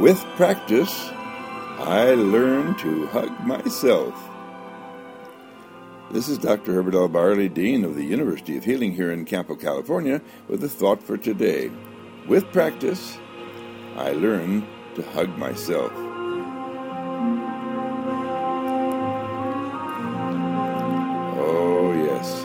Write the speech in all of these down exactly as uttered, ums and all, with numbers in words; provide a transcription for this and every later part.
With practice, I learn to hug myself. This is Doctor Herbert L. Barley, Dean of the University of Healing here in Campo, California, with a thought for today. With practice, I learn to hug myself. Oh, yes.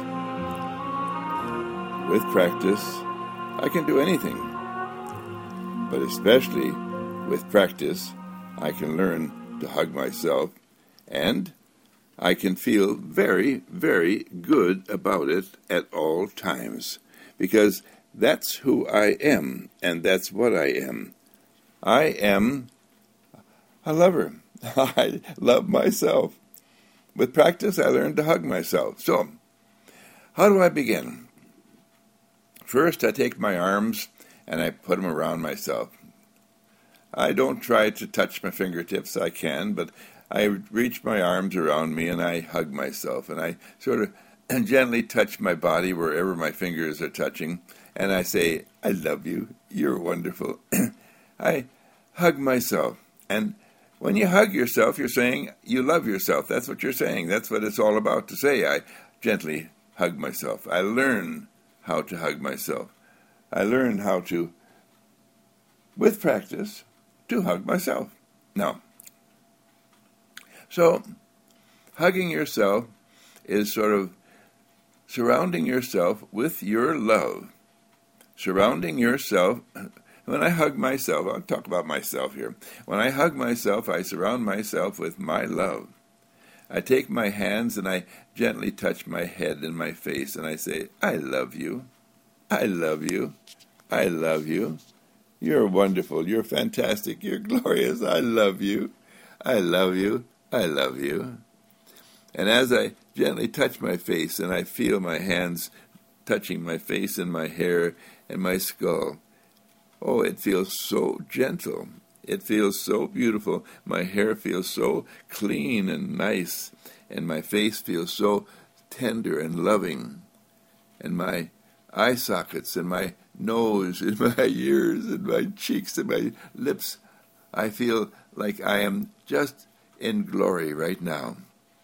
With practice, I can do anything. But especially with practice, I can learn to hug myself, and I can feel very, very good about it at all times, because that's who I am, and that's what I am. I am a lover. I love myself. With practice, I learn to hug myself. So, how do I begin? First, I take my arms and I put them around myself. I don't try to touch my fingertips. I can, but I reach my arms around me and I hug myself, and I sort of gently touch my body wherever my fingers are touching, and I say, I love you, you're wonderful. I hug myself, and when you hug yourself, you're saying you love yourself. That's what you're saying. That's what it's all about to say. I gently hug myself. I learn how to hug myself. I learn how to, with practice, to hug myself. Now, so hugging yourself is sort of surrounding yourself with your love. Surrounding yourself, when I hug myself, I'll talk about myself here. When I hug myself, I surround myself with my love. I take my hands and I gently touch my head and my face, and I say, I love you. I love you. I love you. You're wonderful. You're fantastic. You're glorious. I love you. I love you. I love you. And as I gently touch my face and I feel my hands touching my face and my hair and my skull, oh, it feels so gentle. It feels so beautiful. My hair feels so clean and nice, and my face feels so tender and loving. And my eye sockets and my nose and my ears and my cheeks and my lips, I feel like I am just in glory right now.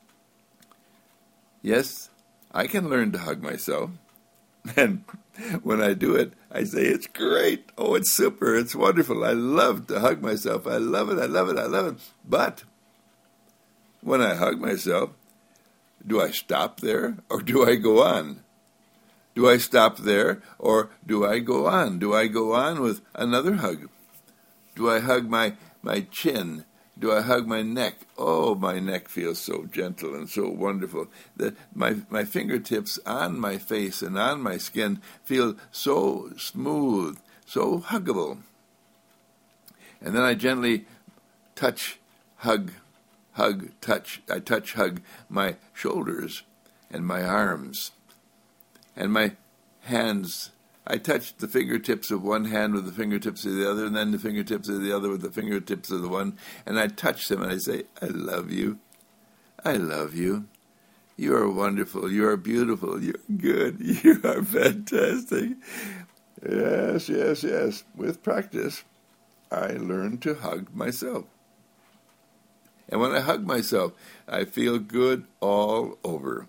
Yes, I can learn to hug myself. And when I do it, I say, it's great. Oh, it's super. It's wonderful. I love to hug myself. I love it. I love it. I love it. But when I hug myself, do I stop there or do I go on? Do I stop there or do I go on? Do I go on with another hug? Do I hug my, my chin? Do I hug my neck? Oh, my neck feels so gentle and so wonderful. That my, my fingertips on my face and on my skin feel so smooth, so huggable. And then I gently touch, hug, hug, touch. I touch, hug my shoulders and my arms and my hands. I touch the fingertips of one hand with the fingertips of the other, and then the fingertips of the other with the fingertips of the one, and I touch them and I say, I love you. I love you. You are wonderful. You are beautiful. You're good. You are fantastic. Yes, yes, yes. With practice, I learn to hug myself. And when I hug myself, I feel good all over.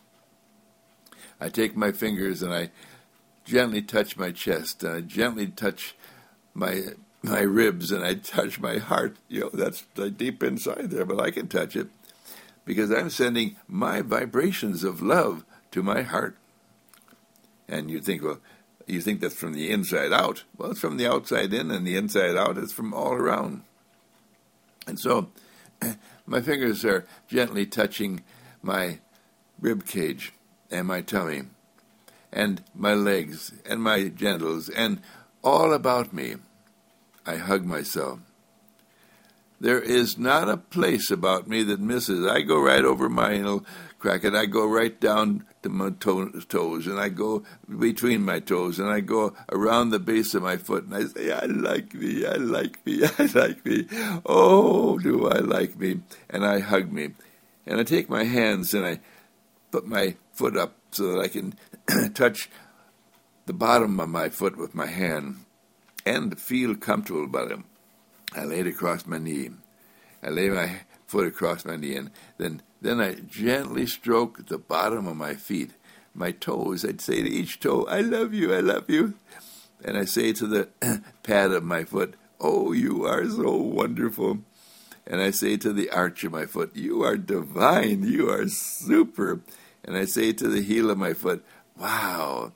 I take my fingers and I gently touch my chest, and I gently touch my my ribs, and I touch my heart. You know, that's deep inside there, but I can touch it because I'm sending my vibrations of love to my heart. And you think, well, you think that's from the inside out. Well, it's from the outside in, and the inside out. It's from all around. And so my fingers are gently touching my rib cage and my tummy and my legs and my genitals and all about me. I hug myself. There is not a place about me that misses. I go right over my anal crack, and I go right down to my to- toes, and I go between my toes, and I go around the base of my foot, and I say, I like me, I like me, I like me. Oh, do I like me? And I hug me. And I take my hands, and I put my foot up so that I can touch the bottom of my foot with my hand and feel comfortable about it. I lay it across my knee. I lay my foot across my knee, and then, then I gently stroke the bottom of my feet, my toes. I'd say to each toe, I love you, I love you. And I say to the pad of my foot, oh, you are so wonderful. And I say to the arch of my foot, you are divine, you are super. And I say to the heel of my foot, wow,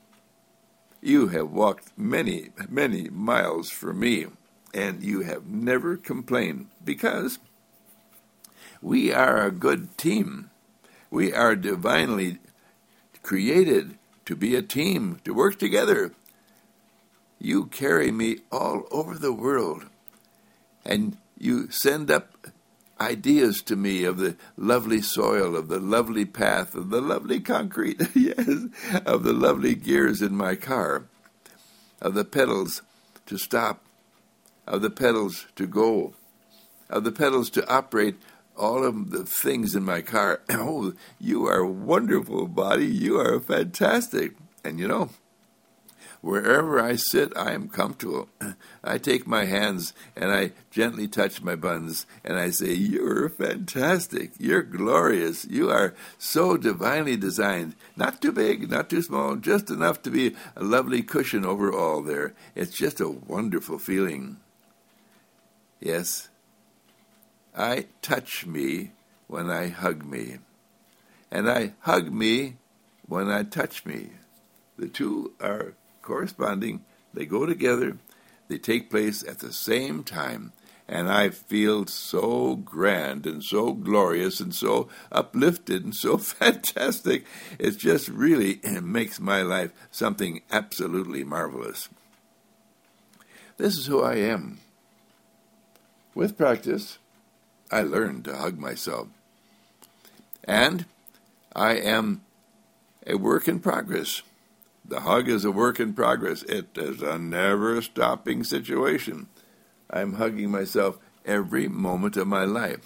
you have walked many, many miles for me, and you have never complained, because we are a good team. We are divinely created to be a team, to work together. You carry me all over the world, and you send up ideas to me of the lovely soil, of the lovely path, of the lovely concrete, yes, of the lovely gears in my car, of the pedals to stop, of the pedals to go, of the pedals to operate all of the things in my car. Oh, you are wonderful, body. You are fantastic. And you know, wherever I sit, I am comfortable. I take my hands and I gently touch my buns, and I say, you're fantastic. You're glorious. You are so divinely designed. Not too big, not too small, just enough to be a lovely cushion over all there. It's just a wonderful feeling. Yes, I touch me when I hug me, and I hug me when I touch me. The two are corresponding, they go together, they take place at the same time, and I feel so grand and so glorious and so uplifted and so fantastic. It just really makes my life something absolutely marvelous. This is who I am. With practice, I learned to hug myself. And I am a work in progress. The hug is a work in progress. It is a never-stopping situation. I'm hugging myself every moment of my life.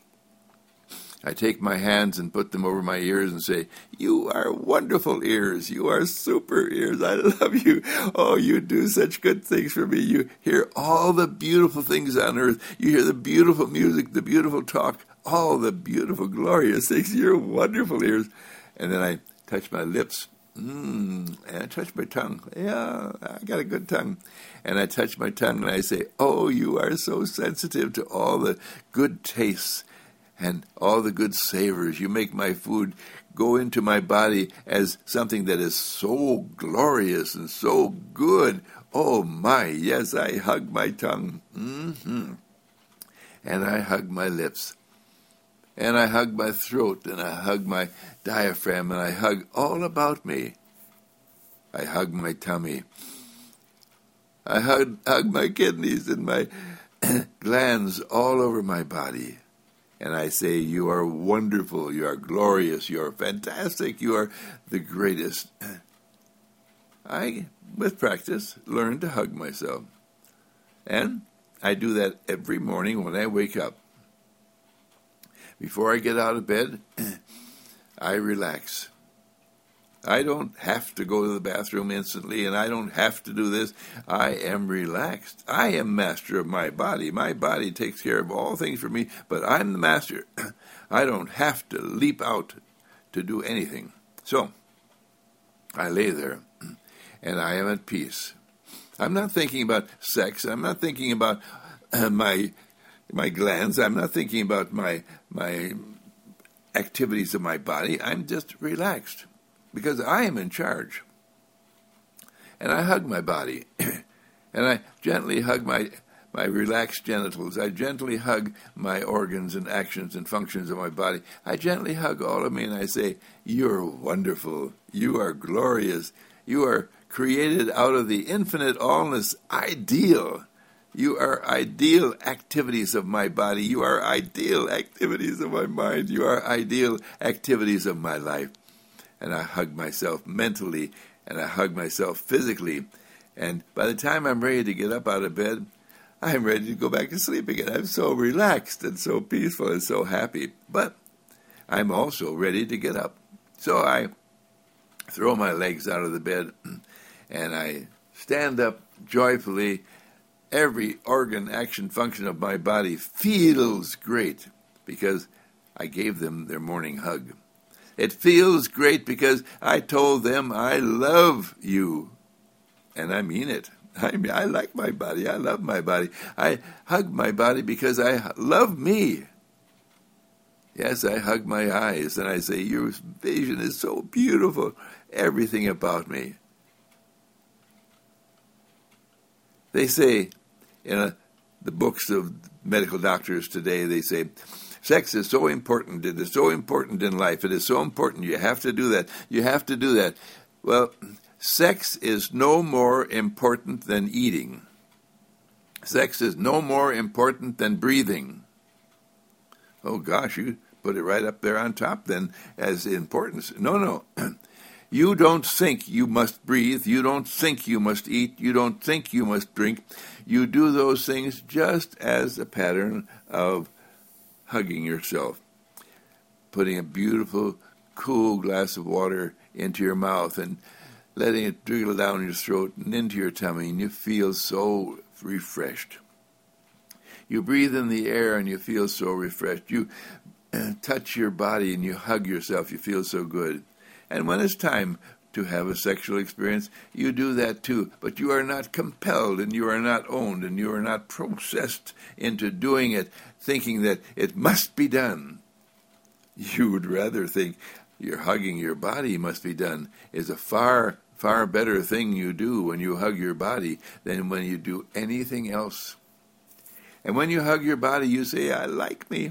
I take my hands and put them over my ears and say, you are wonderful ears. You are super ears. I love you. Oh, you do such good things for me. You hear all the beautiful things on earth. You hear the beautiful music, the beautiful talk, all the beautiful, glorious things. You're wonderful ears. And then I touch my lips. Mmm, and I touch my tongue. Yeah, I got a good tongue. And I touch my tongue and I say, oh, you are so sensitive to all the good tastes and all the good savors. You make my food go into my body as something that is so glorious and so good. Oh my, yes, I hug my tongue. Mm-hmm. And I hug my lips. And I hug my throat, and I hug my diaphragm, and I hug all about me. I hug my tummy. I hug, hug my kidneys and my glands all over my body. And I say, you are wonderful, you are glorious, you are fantastic, you are the greatest. I, with practice, learned to hug myself. And I do that every morning when I wake up. Before I get out of bed, I relax. I don't have to go to the bathroom instantly, and I don't have to do this. I am relaxed. I am master of my body. My body takes care of all things for me, but I'm the master. I don't have to leap out to do anything. So, I lay there, and I am at peace. I'm not thinking about sex. I'm not thinking about uh, my my glands. I'm not thinking about my my activities of my body. I'm just relaxed because I am in charge. And I hug my body, and I gently hug my my relaxed genitals. I gently hug my organs and actions and functions of my body. I gently hug all of me, and I say, you're wonderful. You are glorious. You are created out of the infinite allness, ideal. You are ideal activities of my body. You are ideal activities of my mind. You are ideal activities of my life. And I hug myself mentally, and I hug myself physically. And by the time I'm ready to get up out of bed, I'm ready to go back to sleep again. I'm so relaxed and so peaceful and so happy. But I'm also ready to get up. So I throw my legs out of the bed, and I stand up joyfully, every organ, action, function of my body feels great because I gave them their morning hug. It feels great because I told them I love you. And I mean it. I mean, I like my body. I love my body. I hug my body because I love me. Yes, I hug my eyes and I say, your vision is so beautiful. Everything about me. They say in a, the books of medical doctors today, they say, sex is so important. It is so important in life. It is so important. You have to do that. You have to do that. Well, sex is no more important than eating. Sex is no more important than breathing. Oh, gosh, you put it right up there on top then as importance. No, no. You don't think you must breathe. You don't think you must eat. You don't think you must drink. You do those things just as a pattern of hugging yourself, putting a beautiful, cool glass of water into your mouth and letting it dribble down your throat and into your tummy, and you feel so refreshed. You breathe in the air and you feel so refreshed. You touch your body and you hug yourself. You feel so good. And when it's time to have a sexual experience, you do that too. But you are not compelled and you are not owned and you are not processed into doing it, thinking that it must be done. You would rather think your hugging your body must be done is a far, far better thing you do when you hug your body than when you do anything else. And when you hug your body, you say, I like me.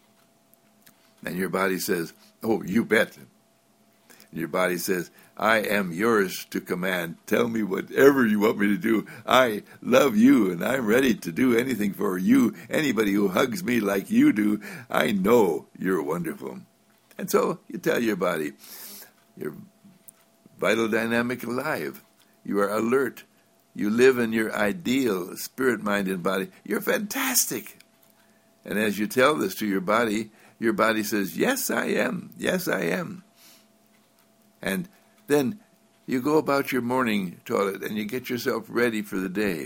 And your body says, oh, you bet. Your body says, I am yours to command. Tell me whatever you want me to do. I love you, and I'm ready to do anything for you. Anybody who hugs me like you do, I know you're wonderful. And so you tell your body, you're vital, dynamic, alive. You are alert. You live in your ideal spirit, mind, and body. You're fantastic. And as you tell this to your body, your body says, yes, I am. Yes, I am. And then you go about your morning toilet and you get yourself ready for the day.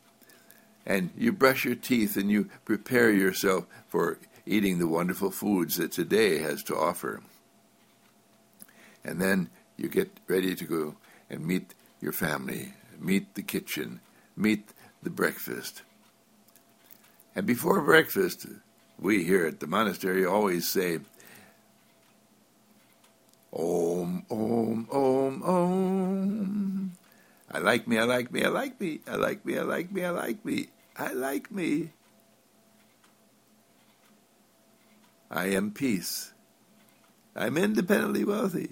And you brush your teeth and you prepare yourself for eating the wonderful foods that today has to offer. And then you get ready to go and meet your family, meet the kitchen, meet the breakfast. And before breakfast, we here at the monastery always say, Om, Om, Om, Om. I like me, I like me, I like me, I like me, I like me, I like me, I like me. I am peace. I'm independently wealthy.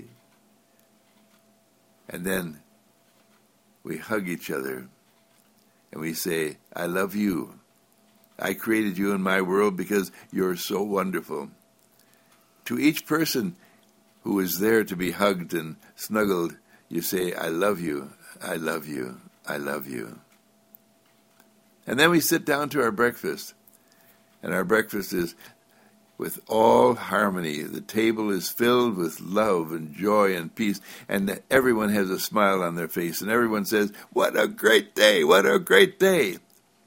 And then we hug each other and we say, I love you. I created you in my world because you're so wonderful. To each person who is there to be hugged and snuggled, you say, I love you, I love you, I love you. And then we sit down to our breakfast, and our breakfast is with all harmony. The table is filled with love and joy and peace, and everyone has a smile on their face, and everyone says, what a great day, what a great day.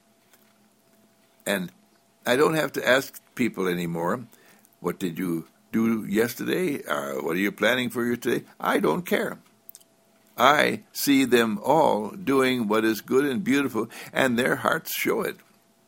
And I don't have to ask people anymore, what did you do yesterday? Uh, what are you planning for your today? I don't care. I see them all doing what is good and beautiful, and their hearts show it.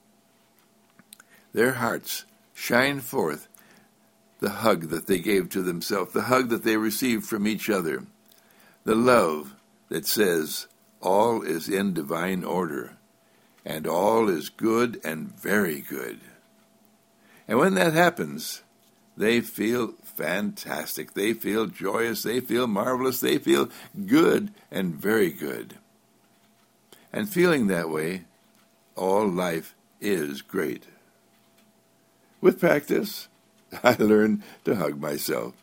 Their hearts shine forth the hug that they gave to themselves, the hug that they received from each other, the love that says all is in divine order, and all is good and very good. And when that happens, they feel fantastic. They feel joyous. They feel marvelous. They feel good and very good. And feeling that way, all life is great. With practice, I learned to hug myself.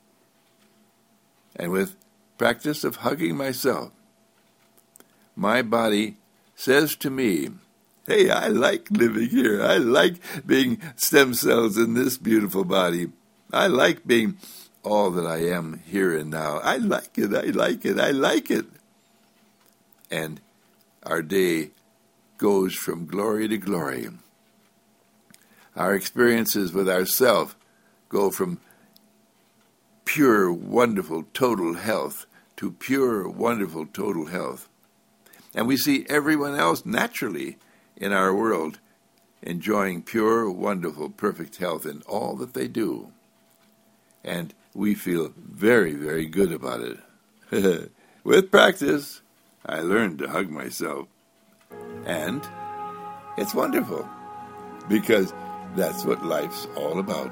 And with practice of hugging myself, my body says to me, hey, I like living here. I like being stem cells in this beautiful body. I like being all that I am here and now. I like it. I like it. I like it. And our day goes from glory to glory. Our experiences with ourselves go from pure, wonderful, total health to pure, wonderful, total health. And we see everyone else naturally in our world enjoying pure, wonderful, perfect health in all that they do. And we feel very, very good about it. With practice, I learned to hug myself. And it's wonderful, because that's what life's all about.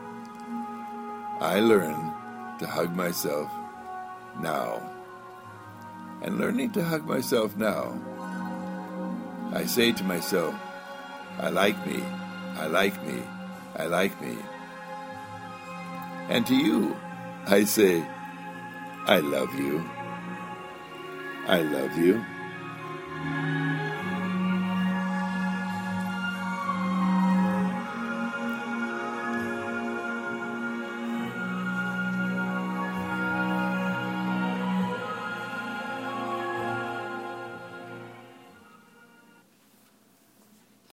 I learn to hug myself now. And learning to hug myself now, I say to myself, I like me, I like me, I like me. And to you, I say, I love you, I love you.